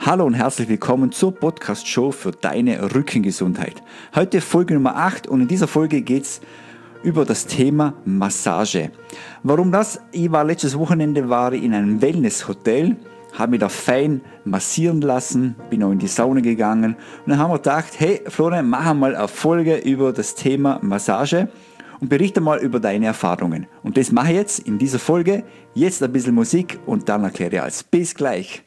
Hallo und herzlich willkommen zur Podcast-Show für deine Rückengesundheit. Heute Folge Nummer 8 und in dieser Folge geht es über das Thema Massage. Warum das? Letztes Wochenende in einem Wellness-Hotel, habe mich da fein massieren lassen, bin auch in die Sauna gegangen und dann haben wir gedacht, hey Florian, mach mal eine Folge über das Thema Massage und berichte mal über deine Erfahrungen. Und das mache ich jetzt in dieser Folge. Jetzt ein bisschen Musik und dann erkläre ich alles. Bis gleich.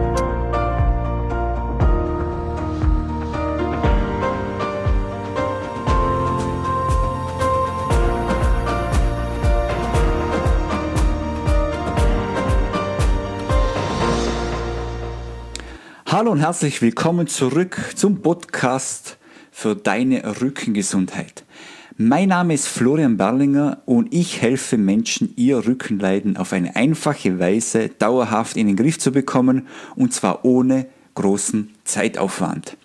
Hallo und herzlich willkommen zurück zum Podcast für deine Rückengesundheit. Mein Name ist Florian Berlinger und ich helfe Menschen, ihr Rückenleiden auf eine einfache Weise dauerhaft in den Griff zu bekommen und zwar ohne großen Zeitaufwand.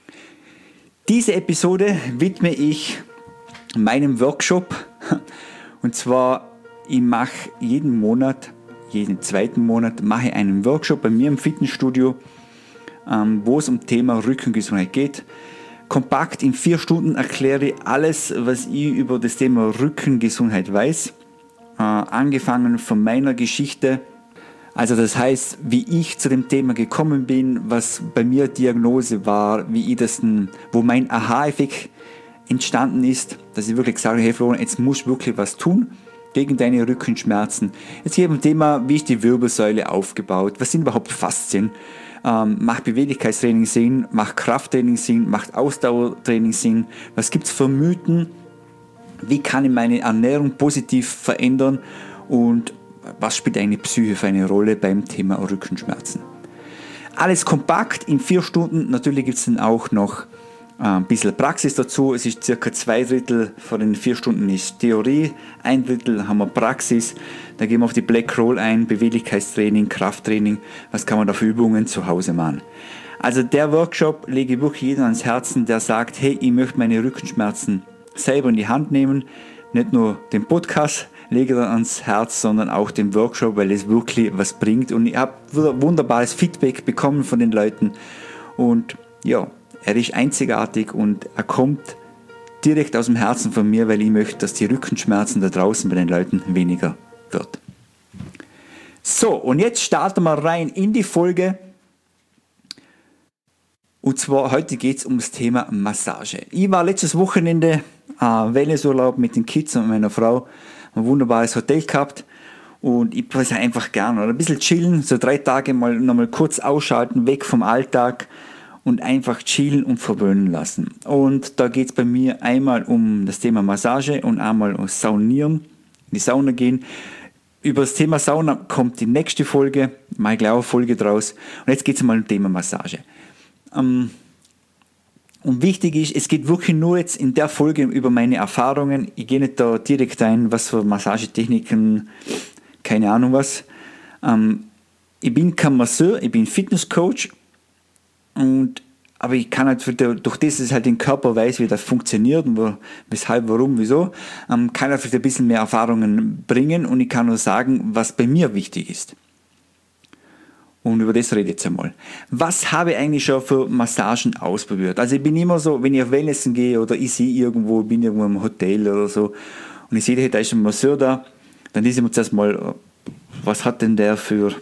Diese Episode widme ich meinem Workshop und zwar ich mache jeden zweiten Monat mache ich einen Workshop bei mir im Fitnessstudio, wo es um Thema Rückengesundheit geht. Kompakt in 4 Stunden erkläre ich alles, was ich über das Thema Rückengesundheit weiß. Angefangen von meiner Geschichte, also das heißt, wie ich zu dem Thema gekommen bin, was bei mir Diagnose war, wo mein Aha-Effekt entstanden ist, dass ich wirklich gesagt habe, hey Florian, jetzt musst du wirklich was tun gegen deine Rückenschmerzen. Jetzt geht es um Thema, wie ist die Wirbelsäule aufgebaut, was sind überhaupt Faszien, macht Beweglichkeitstraining Sinn, macht Krafttraining Sinn, macht Ausdauertraining Sinn, was gibt es für Mythen, wie kann ich meine Ernährung positiv verändern und was spielt eine Psyche für eine Rolle beim Thema Rückenschmerzen. Alles kompakt in 4 Stunden, natürlich gibt es dann auch noch ein bisschen Praxis dazu. Es ist circa 2/3 von den 4 Stunden ist Theorie, 1/3 haben wir Praxis. Da gehen wir auf die Black Roll ein, Beweglichkeitstraining, Krafttraining. Was kann man da für Übungen zu Hause machen? Also der Workshop lege ich wirklich jedem ans Herzen, der sagt, hey, ich möchte meine Rückenschmerzen selber in die Hand nehmen. Nicht nur den Podcast lege ich ans Herz, sondern auch den Workshop, weil es wirklich was bringt. Und ich habe wunderbares Feedback bekommen von den Leuten. Und ja, er ist einzigartig und er kommt direkt aus dem Herzen von mir, weil ich möchte, dass die Rückenschmerzen da draußen bei den Leuten weniger wird. So, und jetzt starten wir rein in die Folge. Und zwar heute geht es um das Thema Massage. Ich war letztes Wochenende Wellnessurlaub mit den Kids und meiner Frau, ein wunderbares Hotel gehabt. Und ich weiß einfach gerne, oder ein bisschen chillen, so 3 Tage nochmal kurz ausschalten, weg vom Alltag und einfach chillen und verwöhnen lassen. Und da geht es bei mir einmal um das Thema Massage und einmal um Saunieren, in die Sauna gehen. Über das Thema Sauna kommt die nächste Folge, mal gleich eine Folge draus. Und jetzt geht es mal um das Thema Massage. Und wichtig ist, es geht wirklich nur jetzt in der Folge über meine Erfahrungen. Ich gehe nicht da direkt ein, was für Massagetechniken, keine Ahnung was. Ich bin kein Masseur, ich bin Fitnesscoach. Aber ich kann halt, durch das, dass ich halt den Körper weiß, wie das funktioniert und weshalb, warum, wieso, kann ich vielleicht ein bisschen mehr Erfahrungen bringen und ich kann nur sagen, was bei mir wichtig ist. Und über das rede ich jetzt einmal. Was habe ich eigentlich schon für Massagen ausprobiert? Also ich bin immer so, wenn ich auf Wellnessen gehe oder ich sehe bin irgendwo im Hotel oder so und ich sehe, da ist ein Masseur da, dann lese ich mir zuerst mal, was hat denn der für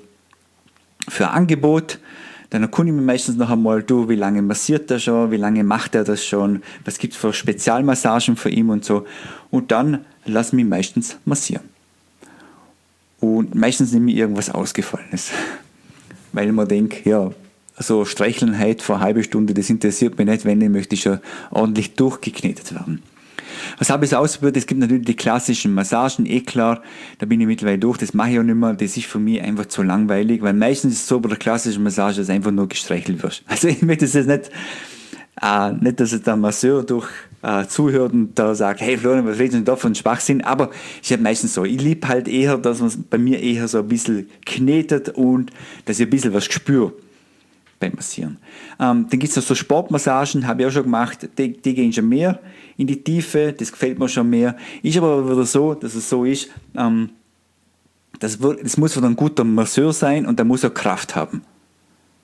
Angebot? Dann erkundige ich mich meistens noch einmal, wie lange massiert er schon, wie lange macht er das schon, was gibt es für Spezialmassagen für ihn und so. Und dann lasse ich mich meistens massieren. Und meistens nehme ich irgendwas Ausgefallenes. Weil ich mir denke, ja, so Streicheln heute vor einer halben Stunde, das interessiert mich nicht, wenn ich möchte schon ordentlich durchgeknetet werden. Was habe ich so ausprobiert? Es gibt natürlich die klassischen Massagen, klar, da bin ich mittlerweile durch, das mache ich auch nicht mehr, das ist für mich einfach zu langweilig, weil meistens ist es so bei der klassischen Massage, dass einfach nur gestreichelt wird. Also ich möchte es jetzt nicht, dass jetzt der Masseur zuhört und da sagt, hey Florian, was redest du denn da von Schwachsinn? Aber ich habe meistens so, ich liebe halt eher, dass man bei mir eher so ein bisschen knetet und dass ich ein bisschen was spüre beim Massieren. Dann gibt es noch so Sportmassagen, habe ich auch schon gemacht, die gehen schon mehr in die Tiefe, das gefällt mir schon mehr. Ist aber wieder so, dass es so ist, das muss wieder ein guter Masseur sein und der muss auch Kraft haben.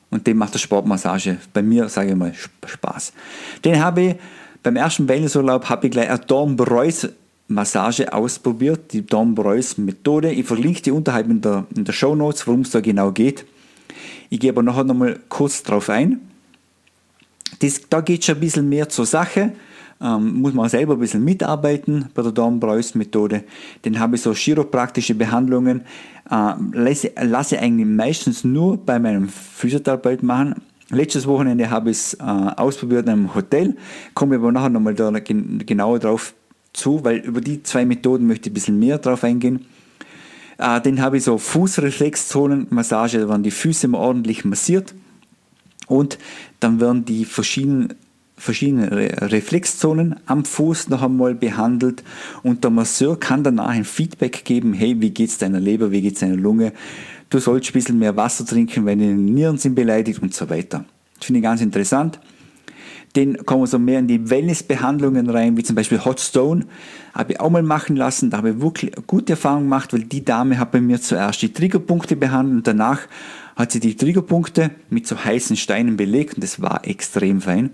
Und dem macht der Sportmassage bei mir, sage ich mal, Spaß. Den habe ich beim ersten Wellnessurlaub gleich eine Dornbreus-Massage ausprobiert, die Dornbreus-Methode. Ich verlinke die unterhalb in der Shownotes, worum es da genau geht. Ich gehe aber nachher nochmal kurz drauf ein. Da geht es schon ein bisschen mehr zur Sache. Muss man selber ein bisschen mitarbeiten bei der Dornbreus-Methode. Dann habe ich so chiropraktische Behandlungen. Lasse eigentlich meistens nur bei meinem Physiotherapeut machen. Letztes Wochenende habe ich es ausprobiert in einem Hotel. Komme aber nachher nochmal da genauer drauf zu, weil über die 2 Methoden möchte ich ein bisschen mehr drauf eingehen. Dann habe ich so Fußreflexzonenmassage, da werden die Füße mal ordentlich massiert. Und dann werden die verschiedene Reflexzonen am Fuß noch einmal behandelt und der Masseur kann danach ein Feedback geben, hey, wie geht es deiner Leber, wie geht es deiner Lunge, du sollst ein bisschen mehr Wasser trinken, weil deine Nieren sind beleidigt und so weiter. Das finde ich ganz interessant. Dann kommen wir so mehr in die Wellnessbehandlungen rein, wie zum Beispiel Hot Stone, habe ich auch mal machen lassen, da habe ich wirklich gute Erfahrungen gemacht, weil die Dame hat bei mir zuerst die Triggerpunkte behandelt und danach hat sie die Triggerpunkte mit so heißen Steinen belegt und das war extrem fein.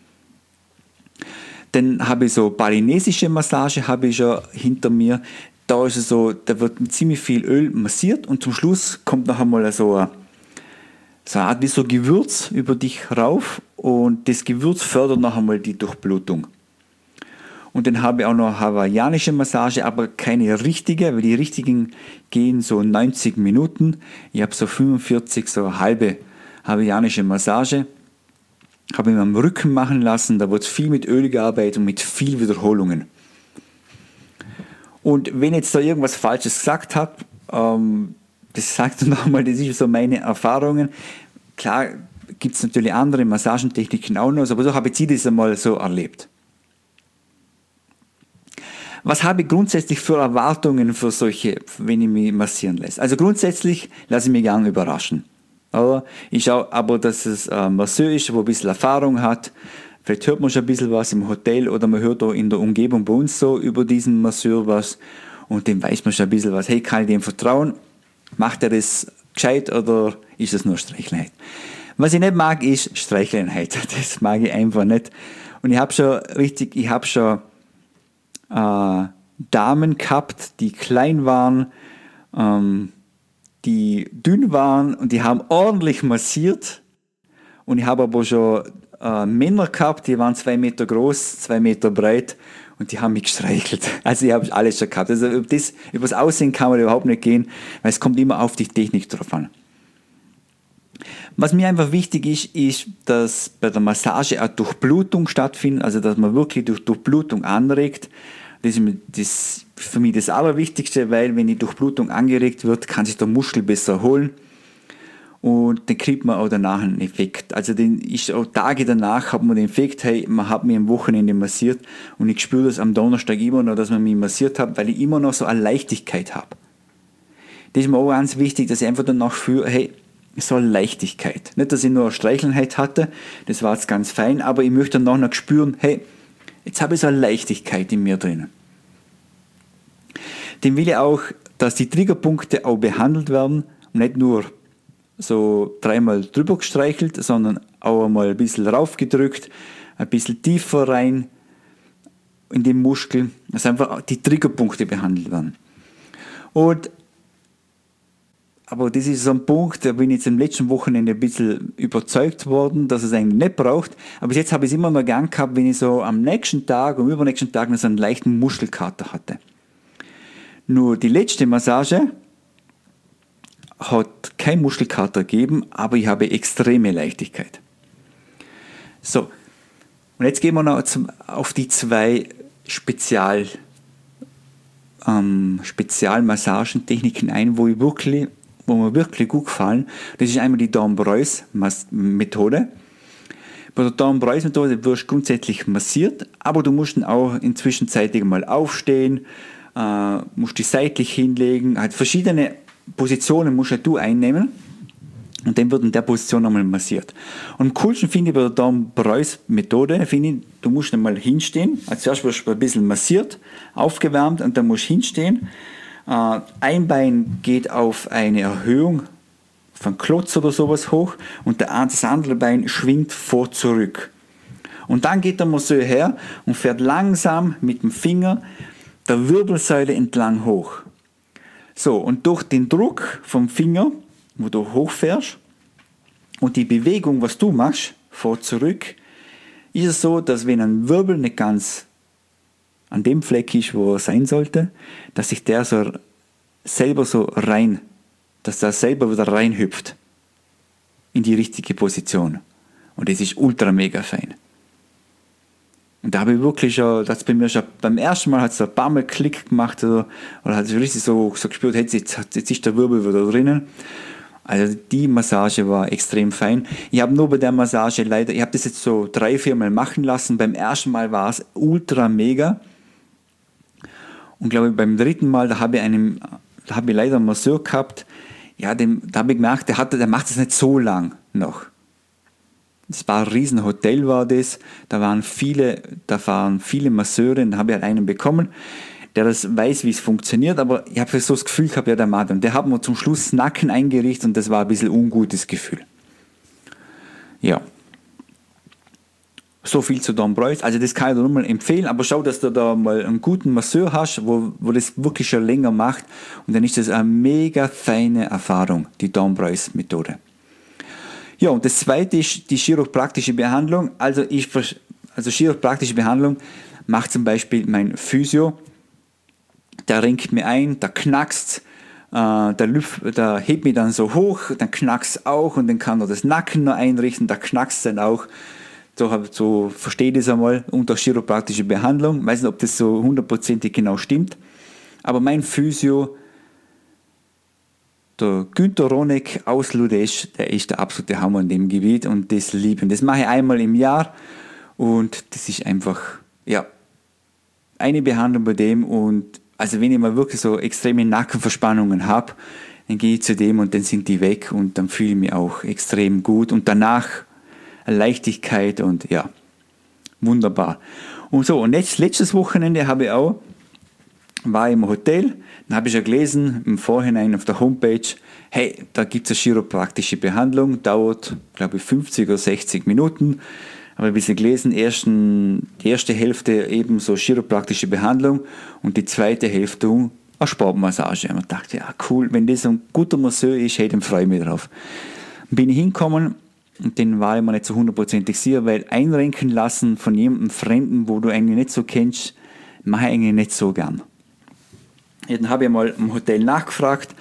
Dann habe ich so balinesische Massage habe ich schon hinter mir. Da ist es so, da wird mit ziemlich viel Öl massiert und zum Schluss kommt noch einmal so eine Art wie so Gewürz über dich rauf und das Gewürz fördert noch einmal die Durchblutung. Und dann habe ich auch noch hawaiianische Massage, aber keine richtige, weil die richtigen gehen so 90 Minuten. Ich habe so 45, so eine halbe hawaiianische Massage. Habe ich mir am Rücken machen lassen, da wird viel mit Öl gearbeitet und mit viel Wiederholungen. Und wenn ich jetzt da irgendwas Falsches gesagt habe, das sagt nochmal, das ist so meine Erfahrungen. Klar gibt es natürlich andere Massagentechniken auch noch, aber so habe ich das einmal so erlebt. Was habe ich grundsätzlich für Erwartungen für solche, wenn ich mich massieren lasse? Also grundsätzlich lasse ich mich gerne überraschen. Aber ich schaue aber, dass es ein Masseur ist, der ein bisschen Erfahrung hat. Vielleicht hört man schon ein bisschen was im Hotel oder man hört auch in der Umgebung bei uns so über diesen Masseur was und dem weiß man schon ein bisschen was. Hey, kann ich dem vertrauen? Macht er das gescheit oder ist es nur Streicheleinheit? Was ich nicht mag, ist Streicheleinheit. Das mag ich einfach nicht. Und ich habe schon Damen gehabt, die klein waren, die dünn waren und die haben ordentlich massiert. Und ich habe aber schon Männer gehabt, die waren 2 Meter groß, 2 Meter breit und die haben mich gestreichelt. Also ich habe alles schon gehabt. Also über das Aussehen kann man überhaupt nicht gehen, weil es kommt immer auf die Technik drauf an. Was mir einfach wichtig ist, dass bei der Massage eine Durchblutung stattfindet, also dass man wirklich durch Durchblutung anregt. Das ist für mich das Allerwichtigste, weil wenn die Durchblutung angeregt wird, kann sich der Muskel besser erholen und dann kriegt man auch danach einen Effekt. Also auch Tage danach hat man den Effekt, hey, man hat mich am Wochenende massiert und ich spüre das am Donnerstag immer noch, dass man mich massiert hat, weil ich immer noch so eine Leichtigkeit habe. Das ist mir auch ganz wichtig, dass ich einfach danach fühle, hey, so eine Leichtigkeit. Nicht, dass ich nur eine Streichelnheit hatte, das war jetzt ganz fein, aber ich möchte danach noch spüren, hey, jetzt habe ich so eine Leichtigkeit in mir drin. Dann will ich auch, dass die Triggerpunkte auch behandelt werden und nicht nur so 3-mal drüber gestreichelt, sondern auch einmal ein bisschen raufgedrückt, ein bisschen tiefer rein in den Muskel, dass einfach die Triggerpunkte behandelt werden. Aber das ist so ein Punkt, da bin ich jetzt am letzten Wochenende ein bisschen überzeugt worden, dass es eigentlich nicht braucht. Aber bis jetzt habe ich es immer noch gern gehabt, wenn ich so am nächsten Tag, am übernächsten Tag noch so einen leichten Muskelkater hatte. Nur die letzte Massage hat kein Muskelkater gegeben, aber ich habe extreme Leichtigkeit. So, und jetzt gehen wir noch auf die 2 Spezialmassagentechniken ein, wo mir wirklich gut gefallen. Das ist einmal die Dornbreus-Methode. Bei der Dornbreus-Methode wirst du grundsätzlich massiert, aber du musst dann auch inzwischen zeitig mal aufstehen, musst dich seitlich hinlegen, halt verschiedene Positionen musst du einnehmen und dann wird in der Position nochmal massiert. Und am coolsten finde ich bei der Dornbreus-Methode, du musst einmal hinstehen, als zuerst wirst du ein bisschen massiert, aufgewärmt und dann musst du hinstehen. Ein Bein geht auf eine Erhöhung von Klotz oder sowas hoch und das andere Bein schwingt vor zurück. Und dann geht der Masseur her und fährt langsam mit dem Finger der Wirbelsäule entlang hoch. So, und durch den Druck vom Finger, wo du hochfährst, und die Bewegung, was du machst, vor zurück, ist es so, dass wenn ein Wirbel nicht ganz an dem Fleck ist, wo er sein sollte, dass sich der so selber so rein, dass der selber wieder reinhüpft in die richtige Position. Und das ist ultra mega fein. Und da habe ich wirklich schon, das bei mir schon, beim ersten Mal hat es ein paar Mal Klick gemacht oder hat es richtig so gespürt, jetzt ist der Wirbel wieder drinnen. Also die Massage war extrem fein. Ich habe nur bei der Massage leider, ich habe das jetzt so 3-4 Mal machen lassen. Beim ersten Mal war es ultra mega. Und glaube ich, beim dritten Mal, da habe ich leider einen Masseur gehabt, ja, da habe ich gemerkt, der macht es nicht so lang noch. Das war ein Riesenhotel, war das. Da waren viele Masseure, da habe ich halt einen bekommen, der das weiß, wie es funktioniert, aber ich habe so das Gefühl gehabt, ja, der Mann, und der hat mir zum Schluss Nacken eingerichtet und das war ein bisschen ungutes Gefühl. Ja. So viel zu Don Preuß. Also das kann ich dir nur mal empfehlen, aber schau, dass du da mal einen guten Masseur hast, wo das wirklich schon länger macht und dann ist das eine mega feine Erfahrung, die Don Preuß Methode. Ja, und das zweite ist die chiropraktische Behandlung. Also chiropraktische Behandlung macht zum Beispiel mein Physio. Der ringt mir ein, der knackst, der hebt mich dann so hoch, dann knackst auch und dann kann er das Nacken noch einrichten, der knackst dann auch. So verstehe ich das einmal unter chiropraktische Behandlung. Ich weiß nicht, ob das so 100% genau stimmt. Aber mein Physio, der Günter Ronek aus Ludesch, der ist der absolute Hammer in dem Gebiet und das liebe ich. Das mache ich einmal im Jahr und das ist einfach, ja, eine Behandlung bei dem und also wenn ich mal wirklich so extreme Nackenverspannungen habe, dann gehe ich zu dem und dann sind die weg und dann fühle ich mich auch extrem gut und danach eine Leichtigkeit und ja, wunderbar. Und so, und jetzt, letztes Wochenende war ich im Hotel, dann habe ich ja gelesen im Vorhinein auf der Homepage, hey, da gibt es eine chiropraktische Behandlung, dauert, glaube ich, 50 oder 60 Minuten. Habe ein bisschen gelesen, die erste Hälfte eben so chiropraktische Behandlung und die zweite Hälfte eine Sportmassage. Und ich dachte, ja cool, wenn das ein guter Masseur ist, hey, dann freue ich mich drauf. Bin ich hingekommen und den war ich mir nicht so 100% sicher, weil einrenken lassen von jemandem Fremden, wo du eigentlich nicht so kennst, mache ich eigentlich nicht so gern. Ja, dann habe ich mal im Hotel nachgefragt,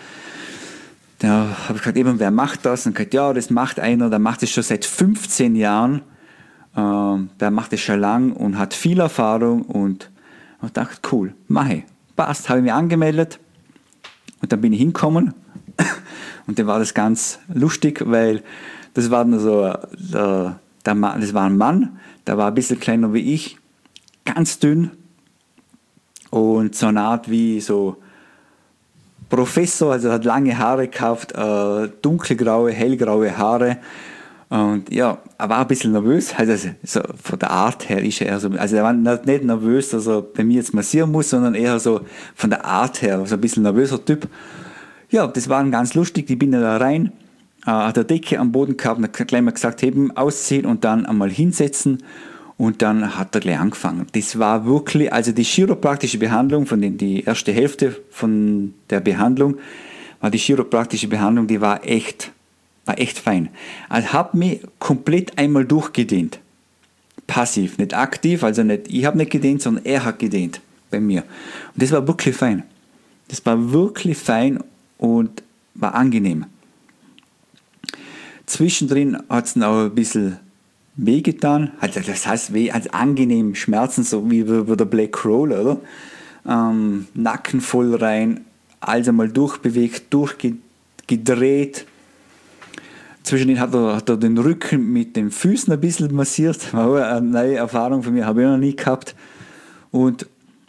da habe ich gesagt, wer macht das? Und gesagt, ja, das macht einer, der macht das schon seit 15 Jahren. Der macht das schon lang und hat viel Erfahrung und ich dachte, cool, mache ich. Passt, habe ich mich angemeldet und dann bin ich hingekommen und dann war das ganz lustig, weil das war das war ein Mann, der war ein bisschen kleiner wie ich, ganz dünn und so eine Art wie so Professor, also hat lange Haare gehabt, dunkelgraue, hellgraue Haare. Und ja, er war ein bisschen nervös, also so von der Art her ist er so, also er war nicht nervös, dass er bei mir jetzt massieren muss, sondern eher so von der Art her, so ein bisschen nervöser Typ. Ja, das war ganz lustig, ich bin da rein, hat der Decke am Boden gehabt und hat gleich mal gesagt, heben, ausziehen und dann einmal hinsetzen und dann hat er gleich angefangen. Das war wirklich, also die chiropraktische Behandlung, die erste Hälfte von der Behandlung, war die chiropraktische Behandlung, die war echt fein. Also habe mich komplett einmal durchgedehnt. Passiv, nicht aktiv, also nicht ich habe nicht gedehnt, sondern er hat gedehnt bei mir. Und das war wirklich fein. Das war wirklich fein und war angenehm. Zwischendrin hat es auch ein bisschen wehgetan. Also das heißt weh, als angenehm Schmerzen, so wie der Black Roll, oder? Nacken voll rein, also mal durchbewegt, durchgedreht. Zwischendrin hat er den Rücken mit den Füßen ein bisschen massiert. War auch eine neue Erfahrung für mich, habe ich noch nie gehabt. Und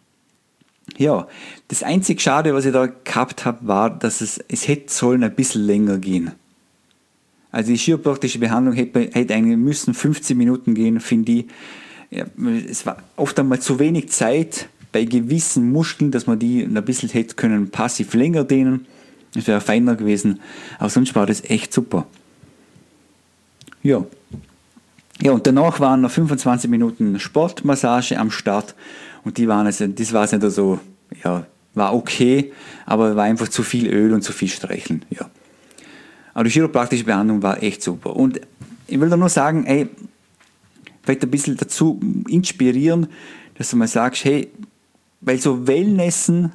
ja, das einzig Schade, was ich da gehabt habe, war, dass es hätte sollen ein bisschen länger gehen. Also die chiropraktische Behandlung hätte eigentlich müssen 15 Minuten gehen, finde ich. Ja, es war oft einmal zu wenig Zeit bei gewissen Muskeln, dass man die ein bisschen hätte können passiv länger dehnen. Es wäre feiner gewesen, aber sonst war das echt super. Ja. Ja, und danach waren noch 25 Minuten Sportmassage am Start und das war nicht so, ja, war okay, aber war einfach zu viel Öl und zu viel Streicheln, ja. Aber die chiropraktische Behandlung war echt super. Und ich will da nur sagen, ey, vielleicht ein bisschen dazu inspirieren, dass du mal sagst, hey, weil so Wellnessen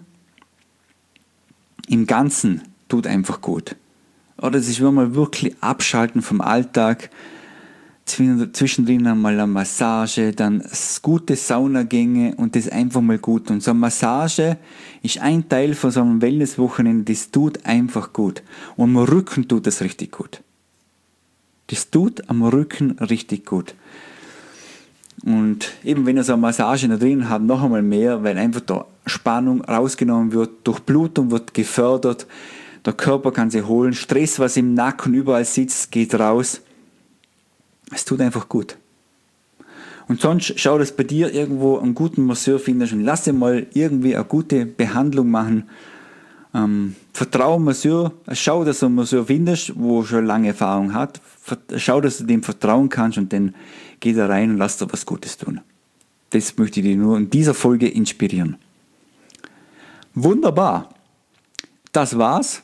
im Ganzen tut einfach gut. Oder es ist mal wirklich abschalten vom Alltag, zwischendrin einmal eine Massage, dann gute Saunagänge und das einfach mal gut. Und so eine Massage ist ein Teil von so einem Wellnesswochenende, das tut einfach gut. Und am Rücken tut das richtig gut. Das tut am Rücken richtig gut. Und eben wenn ihr so eine Massage da drin habt, noch einmal mehr, weil einfach da Spannung rausgenommen wird, Durchblutung wird gefördert, der Körper kann sich holen, Stress, was im Nacken überall sitzt, geht raus. Es tut einfach gut. Und sonst schau, dass bei dir irgendwo einen guten Masseur findest und lass dir mal irgendwie eine gute Behandlung machen. Vertraue Masseur, schau, dass du einen Masseur findest, wo schon lange Erfahrung hat. Schau, dass du dem vertrauen kannst und dann geh da rein und lass dir was Gutes tun. Das möchte ich dir nur in dieser Folge inspirieren. Wunderbar. Das war's.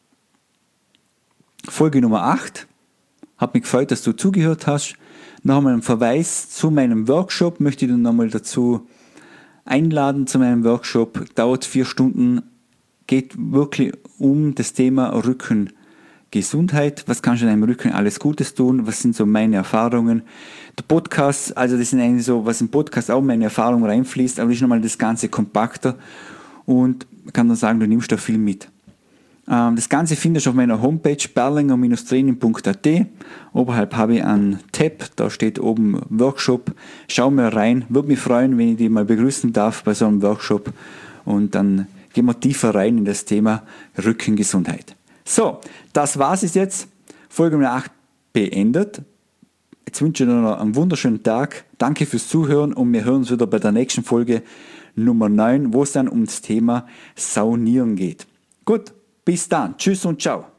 Folge Nummer 8. Hat mich gefreut, dass du zugehört hast. Noch einmal einen Verweis zu meinem Workshop. Möchte ich dich nochmal dazu einladen zu meinem Workshop. Dauert 4 Stunden. Geht wirklich um das Thema Rückengesundheit. Was kannst du deinem Rücken alles Gutes tun? Was sind so meine Erfahrungen? Der Podcast, also das sind eigentlich so, was im Podcast auch meine Erfahrungen reinfließt, aber das ist nochmal das Ganze kompakter und man kann dann sagen, du nimmst da viel mit. Das Ganze findest du auf meiner Homepage berlinger-training.at. Oberhalb habe ich einen Tab, da steht oben Workshop. Schau mal rein, würde mich freuen, wenn ich dich mal begrüßen darf bei so einem Workshop. Und dann gehen wir tiefer rein in das Thema Rückengesundheit. So, das war's jetzt. Folge Nummer 8 beendet. Jetzt wünsche ich dir noch einen wunderschönen Tag. Danke fürs Zuhören und wir hören uns wieder bei der nächsten Folge Nummer 9, wo es dann um das Thema Saunieren geht. Gut. Bis dann. Tschüss und ciao.